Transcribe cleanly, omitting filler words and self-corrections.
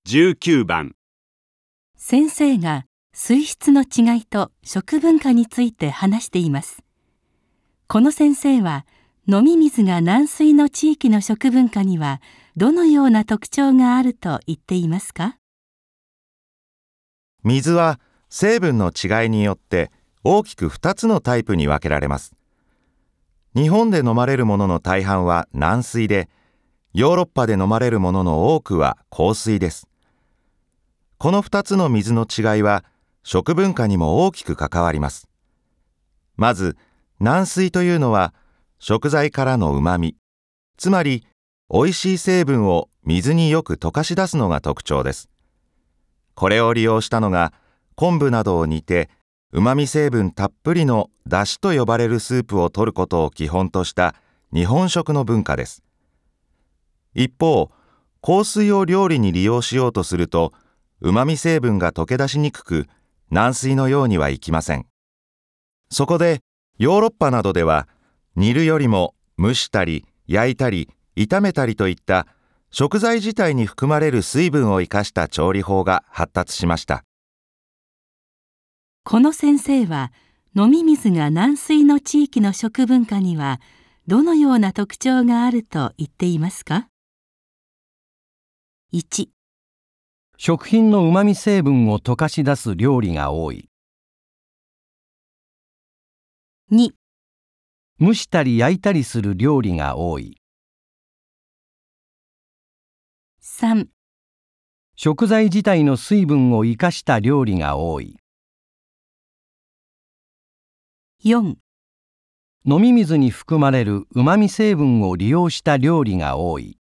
19番。 先生が水質の違いと食文化について話しています。この先生は飲み水が軟水の地域の食文化にはどのような特徴があると言っていますか？ 水は成分の違いによって大きく2つのタイプに分けられます。日本で飲まれるものの大半は軟水で、ヨーロッパで飲まれるものの多くは硬水です。この2つの水の違いは食文化にも大きく関わります。まず、軟水というのは食材からの旨味、つまりおいしい成分を水によく溶かし出すのが特徴です。これを利用したのが昆布などを煮て旨味成分たっぷりの出汁と呼ばれるスープを取ることを基本とした日本食の文化です。一方、硬水を料理に利用しようとすると旨味成分が溶け出しにくく軟水のようにはいきません。そこでヨーロッパなどでは煮るよりも蒸したり焼いたり炒めたりといった食材自体に含まれる水分を生かした調理法が発達しました。 この先生は飲み水が軟水の地域の食文化にはどのような特徴があると言っていますか？ 1. 食品の旨味成分を溶かし出す料理が多い。 2. 蒸したり焼いたりする料理が多い。 3. 食材自体の水分を生かした料理が多い。 4. 飲み水に含まれる旨味成分を利用した料理が多い。